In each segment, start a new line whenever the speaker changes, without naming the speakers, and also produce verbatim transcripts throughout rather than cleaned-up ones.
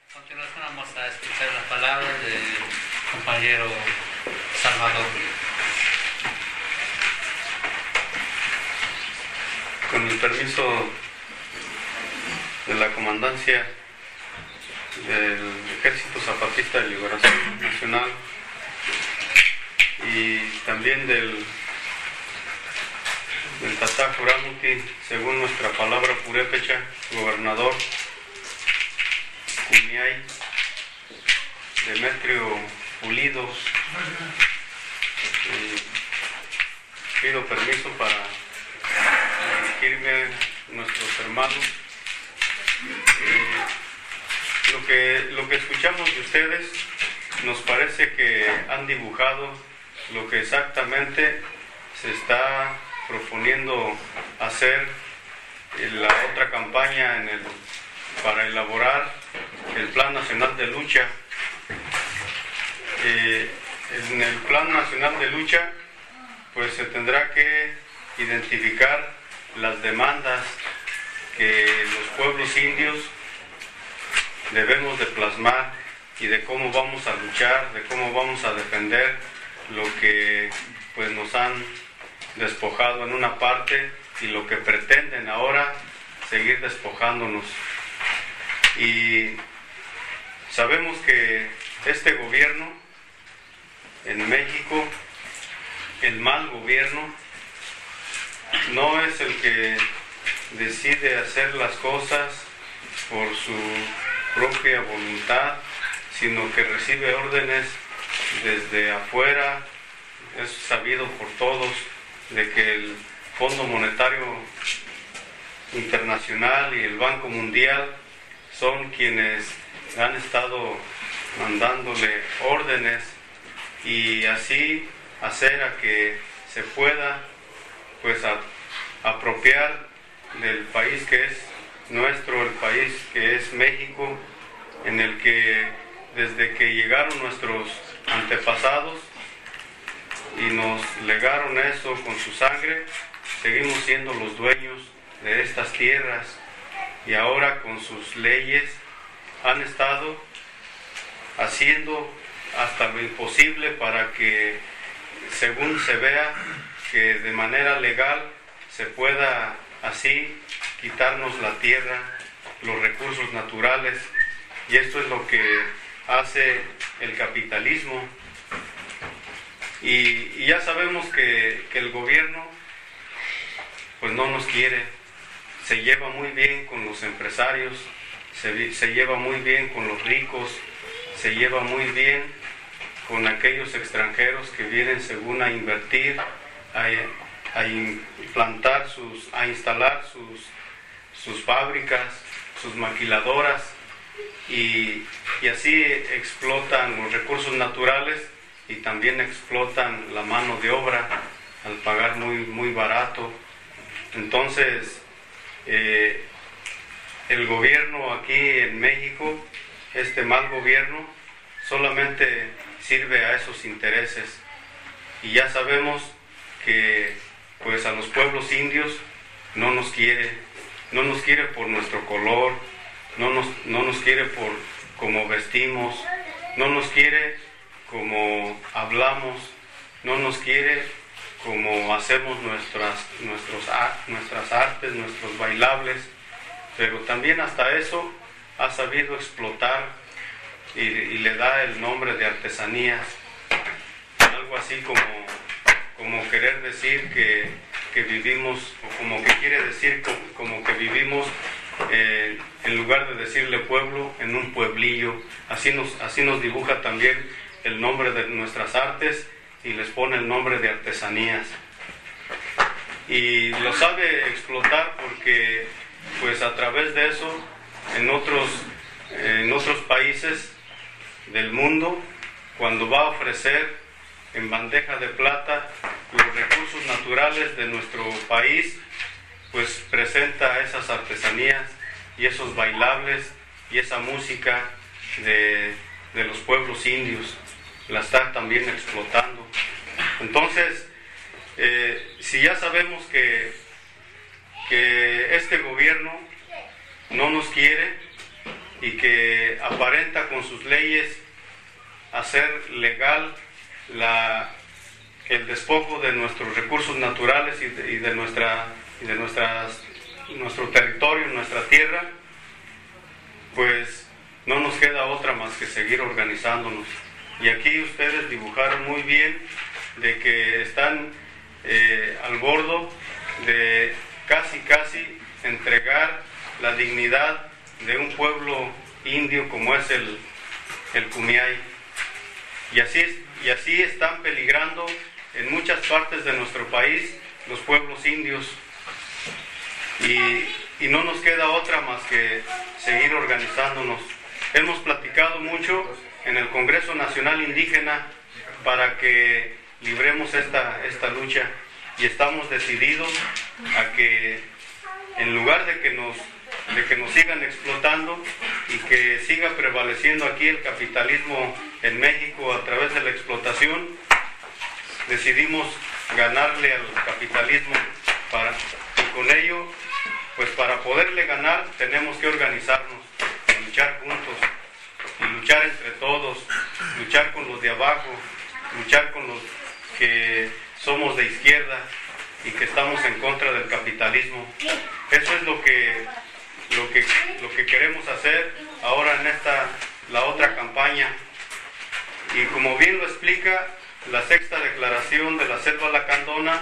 A continuación vamos a escuchar las palabras del compañero Salvador.
Con el permiso de la Comandancia del Ejército Zapatista de Liberación Nacional y también del, del Tatá Juramuti, según nuestra palabra purépecha, gobernador Cumiay Demetrio Pulido, eh, pido permiso para dirigirme a nuestros hermanos. Eh, lo que, lo que escuchamos de ustedes nos parece que han dibujado lo que exactamente se está proponiendo hacer en la otra campaña en el, para elaborar el Plan Nacional de Lucha. Eh, en el Plan Nacional de Lucha pues se tendrá que identificar las demandas que los pueblos indios debemos de plasmar y de cómo vamos a luchar, de cómo vamos a defender lo que pues nos han despojado en una parte y lo que pretenden ahora seguir despojándonos. Y sabemos que este gobierno en México, el mal gobierno, no es el que decide hacer las cosas por su propia voluntad, sino que recibe órdenes desde afuera. Es sabido por todos de que el Fondo Monetario Internacional y el Banco Mundial son quienes han estado mandándole órdenes y así hacer a que se pueda pues a, apropiar del país que es nuestro, el país que es México, en el que desde que llegaron nuestros antepasados y nos legaron eso con su sangre, seguimos siendo los dueños de estas tierras y ahora con sus leyes han estado haciendo hasta lo imposible para que, según se vea, que de manera legal se pueda así quitarnos la tierra, los recursos naturales, y esto es lo que hace el capitalismo. Y, y ya sabemos que, que el gobierno pues no nos quiere, se lleva muy bien con los empresarios, se, se lleva muy bien con los ricos, se lleva muy bien con aquellos extranjeros que vienen según a invertir, a, a implantar sus, a instalar sus, sus fábricas, sus maquiladoras, y, y así explotan los recursos naturales y también explotan la mano de obra al pagar muy, muy barato. Entonces, eh, el gobierno aquí en México, este mal gobierno, solamente sirve a esos intereses. Y ya sabemos que pues a los pueblos indios no nos quiere, no nos quiere por nuestro color, no nos, no nos quiere por cómo vestimos, no nos quiere como hablamos, no nos quiere como hacemos nuestras, nuestros, nuestras artes, nuestros bailables, pero también hasta eso ha sabido explotar y, y le da el nombre de artesanías, algo así como, como querer decir que, que vivimos, o como que quiere decir como, como que vivimos eh, en lugar de decirle pueblo, en un pueblillo. Así nos, así nos dibuja también el nombre de nuestras artes y les pone el nombre de artesanías. Y lo sabe explotar porque pues a través de eso en otros, en otros países del mundo, cuando va a ofrecer en bandeja de plata los recursos naturales de nuestro país, pues presenta esas artesanías y esos bailables y esa música de, de los pueblos indios, la está también explotando. Entonces, eh, si ya sabemos que, que este gobierno no nos quiere, y que aparenta con sus leyes hacer legal la, el despojo de nuestros recursos naturales y de, y de, nuestra, y de nuestras, nuestro territorio, nuestra tierra, pues no nos queda otra más que seguir organizándonos. Y aquí ustedes dibujaron muy bien de que están eh, al bordo de casi casi entregar la dignidad de un pueblo indio como es el, el Kumeyaay. Y así, y así están peligrando en muchas partes de nuestro país los pueblos indios. Y, y no nos queda otra más que seguir organizándonos. Hemos platicado mucho en el Congreso Nacional Indígena para que libremos esta, esta lucha, y estamos decididos a que en lugar de que nos de que nos sigan explotando y que siga prevaleciendo aquí el capitalismo en México a través de la explotación, decidimos ganarle al capitalismo para, y con ello, pues para poderle ganar tenemos que organizarnos, luchar juntos y luchar entre todos, luchar con los de abajo, luchar con los que somos de izquierda y que estamos en contra del capitalismo. Eso es lo que lo que lo que queremos hacer ahora en esta la otra campaña. Y como bien lo explica la sexta declaración de la Selva Lacandona,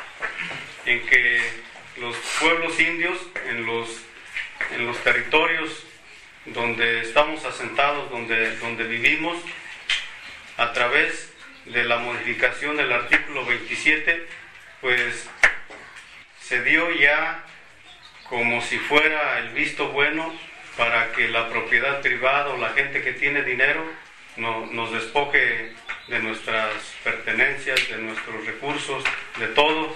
en que los pueblos indios en los en los territorios donde estamos asentados, donde donde vivimos, a través de la modificación del artículo veintisiete, pues se dio ya como si fuera el visto bueno para que la propiedad privada o la gente que tiene dinero no, nos despoje de nuestras pertenencias, de nuestros recursos, de todo.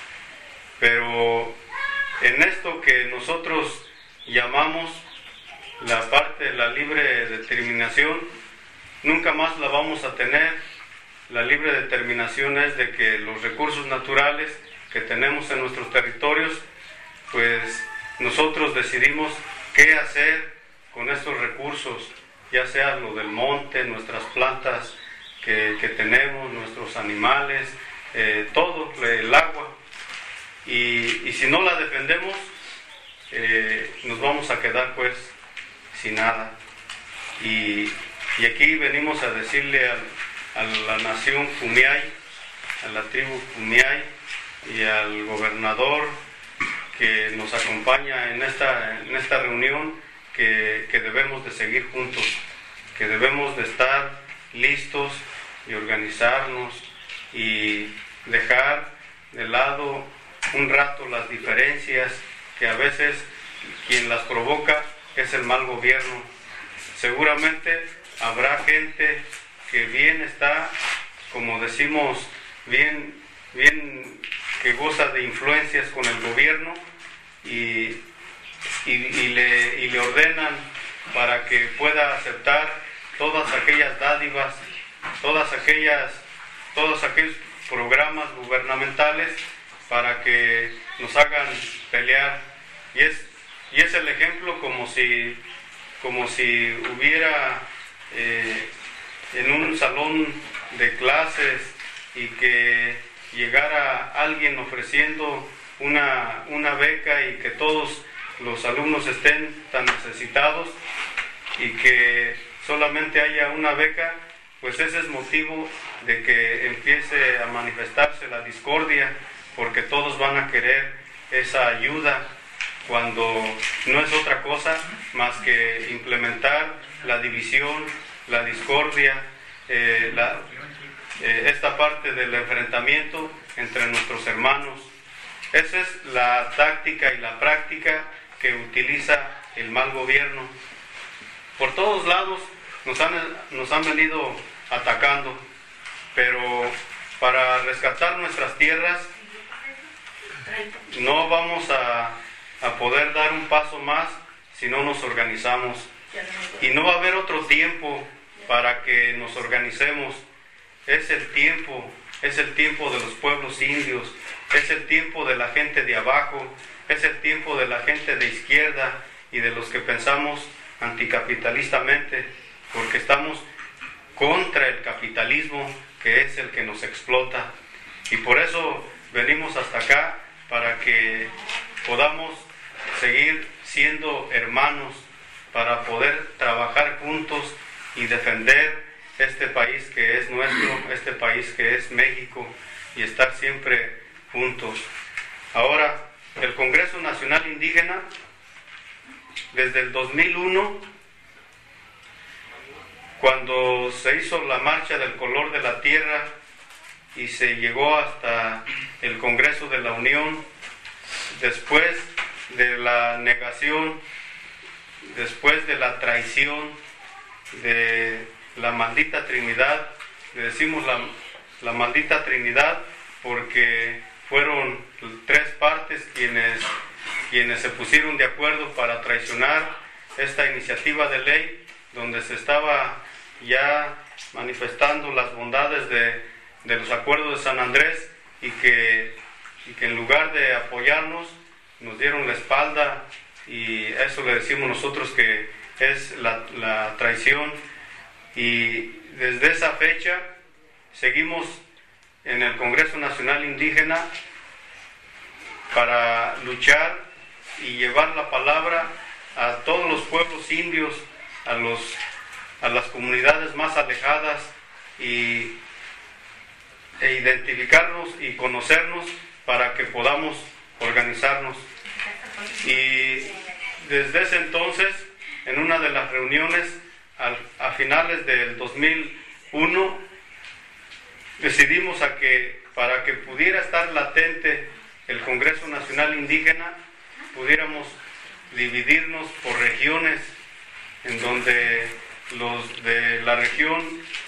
Pero en esto que nosotros llamamos la parte de la libre determinación, nunca más la vamos a tener. La libre determinación es de que los recursos naturales que tenemos en nuestros territorios, pues nosotros decidimos qué hacer con estos recursos, ya sea lo del monte, nuestras plantas que, que tenemos, nuestros animales, eh, todo, el agua. Y, y si no la defendemos, eh, nos vamos a quedar pues sin nada. Y, y aquí venimos a decirle al a la nación Kumeyaay, a la tribu Kumeyaay y al gobernador que nos acompaña en esta, en esta reunión, que, que debemos de seguir juntos, que debemos de estar listos y organizarnos y dejar de lado un rato las diferencias que a veces quien las provoca es el mal gobierno. Seguramente habrá gente que bien está, como decimos, bien, bien que goza de influencias con el gobierno y, y, y, le, y le ordenan para que pueda aceptar todas aquellas dádivas, todas aquellas, todos aquellos programas gubernamentales para que nos hagan pelear. Y es, y es el ejemplo como si, como si hubiera eh, en un salón de clases y que llegara alguien ofreciendo una, una beca y que todos los alumnos estén tan necesitados y que solamente haya una beca, pues ese es motivo de que empiece a manifestarse la discordia, porque todos van a querer esa ayuda cuando no es otra cosa más que implementar la división, la discordia, eh, la, eh, esta parte del enfrentamiento entre nuestros hermanos. Esa es la táctica y la práctica que utiliza el mal gobierno. Por todos lados nos han, nos han venido atacando, pero para rescatar nuestras tierras no vamos a, a poder dar un paso más si no nos organizamos. Y no va a haber otro tiempo para que nos organicemos. Es el tiempo, es el tiempo de los pueblos indios, es el tiempo de la gente de abajo, es el tiempo de la gente de izquierda y de los que pensamos anticapitalistamente, porque estamos contra el capitalismo, que es el que nos explota. Y por eso venimos hasta acá, para que podamos seguir siendo hermanos, para poder trabajar juntos y defender este país que es nuestro, este país que es México, y estar siempre juntos. Ahora, el Congreso Nacional Indígena, desde el dos mil uno, cuando se hizo la marcha del color de la tierra y se llegó hasta el Congreso de la Unión, después de la negación, después de la traición de la maldita Trinidad, le decimos la, la maldita Trinidad porque fueron tres partes quienes, quienes se pusieron de acuerdo para traicionar esta iniciativa de ley, donde se estaba ya manifestando las bondades de, de los acuerdos de San Andrés, y que, y que en lugar de apoyarnos nos dieron la espalda, y eso le decimos nosotros que es la, la traición. Y desde esa fecha seguimos en el Congreso Nacional Indígena para luchar y llevar la palabra a todos los pueblos indios, a, los, a las comunidades más alejadas, y, e identificarnos y conocernos para que podamos organizarnos. Y desde ese entonces, en una de las reuniones al, a finales del dos mil uno, decidimos a que para que pudiera estar latente el Congreso Nacional Indígena, pudiéramos dividirnos por regiones, en donde los de la región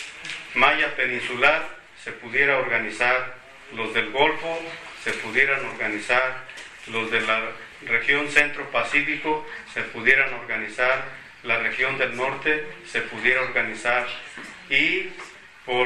Maya Peninsular se pudiera organizar, los del Golfo se pudieran organizar, los de la región Centro Pacífico se pudieran organizar, la región del norte se pudiera organizar, y por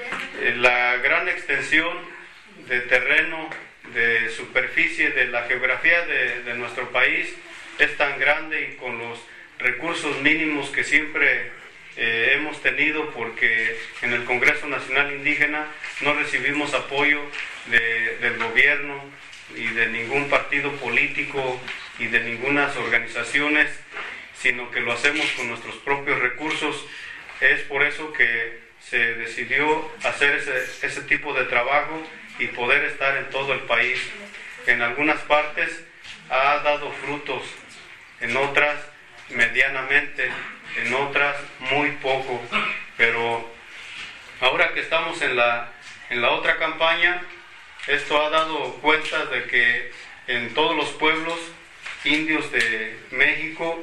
la gran extensión de terreno, de superficie, de la geografía de, de nuestro país es tan grande, y con los recursos mínimos que siempre eh, hemos tenido, porque en el Congreso Nacional Indígena no recibimos apoyo de, del gobierno y de ningún partido político y de ninguna organizaciones, sino que lo hacemos con nuestros propios recursos. Es por eso que se decidió hacer ese, ese tipo de trabajo y poder estar en todo el país. En algunas partes ha dado frutos, en otras medianamente, en otras muy poco, pero ahora que estamos en la, en la otra campaña, esto ha dado cuenta de que en todos los pueblos indios de México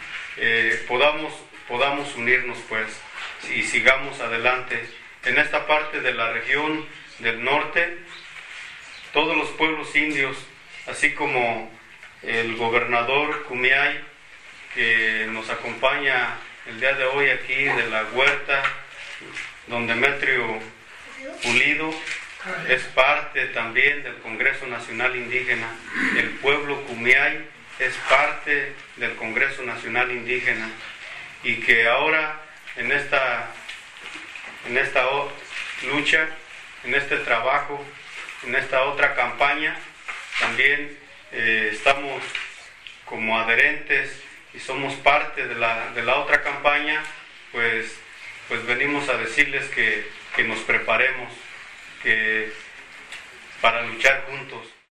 eh, podamos, podamos unirnos, pues, y sigamos adelante. En esta parte de la región del norte, todos los pueblos indios, así como el gobernador Kumeyaay, que nos acompaña el día de hoy aquí de la huerta, don Demetrio Pulido, es parte también del Congreso Nacional Indígena. El pueblo Kumeyaay es parte del Congreso Nacional Indígena, y que ahora en esta, en esta lucha, en este trabajo, en esta otra campaña, también eh, estamos como adherentes y somos parte de la, de la otra campaña, pues, pues venimos a decirles que, que nos preparemos que, para luchar juntos.